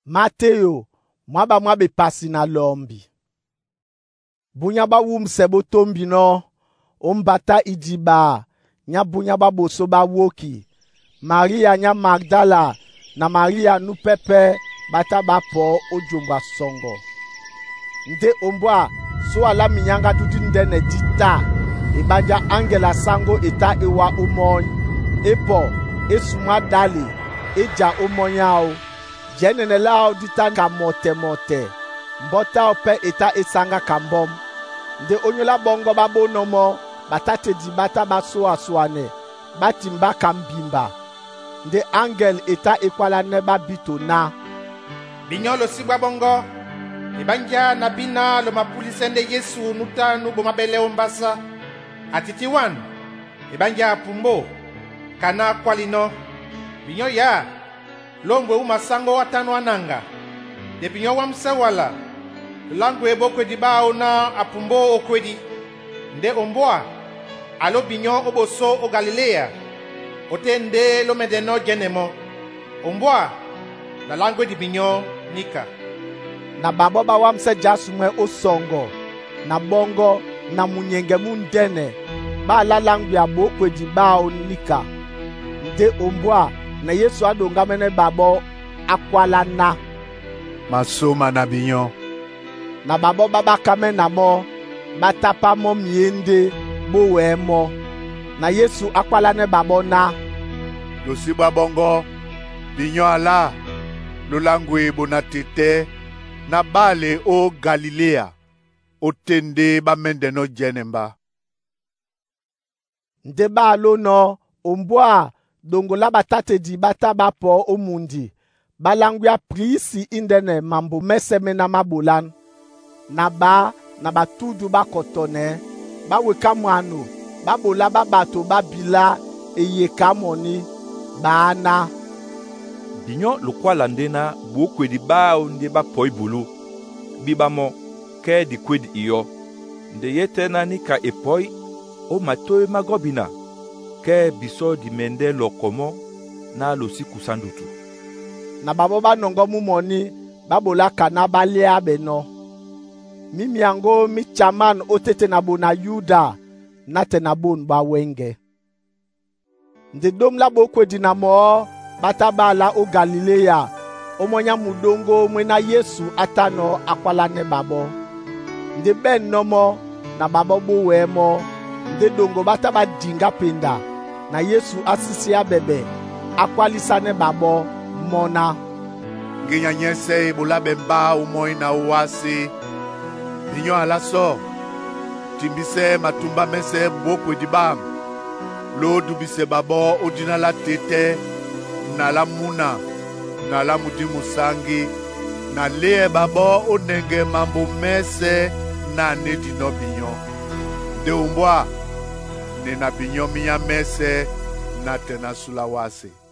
Mateo mwaba mwabe pasi na lombi. Bunya ba wumse bo tombi no, ombata idiba, nya bunya ba boso ba woki. Maria nya Magdala na Maria nupepe bata ba po ojumba songo. Nde ombwa so ala minyanga dudu ndene dita. Ebanja angela sango eta ewa umon. Epo, esuma dali, eja umonyao. Jenene lao dita ka mote. Mbota ope eta esanga kambom. Nde onyola bongo babo nomo, batate di bata baso aswane, batimba kambimba. Nde angel eta ekwala neba bito na. Binyo lo sigwa bongo, ibanja na bina lo mapulisende Yesu nuta nubo mabele ombasa. Atitiwan, ibanja pumbo, kana kwalino. Binyo ya, longwe umasango watano ananga. De binyo wamsewala, langu ebokwe di ba ona apumbo okwedi. Nde omboa, alo binyo oboso o Galilea. Otende lo medeno genemo. Omboa, na langu di binyo nika. Na babo ba wamse jasumwe osongo, na bongo, na munyenge mundene. Ba la langu ya bokwe di ba onika. Nde omboa, na Yesu adongamene babo akwala na. Masoma na binyo. Na babo baba kame na mo, batapa mo miende, bowe mo. Na Yesu akwala ne babo na. Losiba bongo, binyo ala, lolangwe bonatete, na bale o Galilea, otende ba mendeno jenemba. Nde ba lo no, ombwa, dongola batate di bata bapo omundi. Balangwia prisi indene mambo meseme na mabolan. Na batudu ba kotone, ba weka mwano, ba bola ba bato ba bila eye kamoni, ba ana. Binyo lokwala ndena bokwe di ba onde ba poi bulu. Bibamo, ke di kwedi iyo. Nde yetena nika epoi, o matoe magobina. Ke biso di mende lokomo, na losi kusandutu. Na babo ba nongo mumoni, ba bola kana balia beno. Mimi yango mi chaman otete na bona Yuda, nate na bon ba wenge. Nde dom la bokwe dinamo, bata bala o Galilea, omonya mudongo mwena Yesu atano akwala ne babo. Nde ben nomo, na babo bowe mo, nde dongo bata ba dinga penda, na Yesu asisi bebe, akwalisa ne babo mona. Ginya nyese bola bemba umoi na uwasi. Binyo ala so, timbise matumba mese bokwe di bam. Lo dubise babo odina la tete, na la muna, na la mudimu sangi, na lee babo onenge mambo mese na nedi no binyo. De umbwa, ne na binyo miya mese na tena sulawase.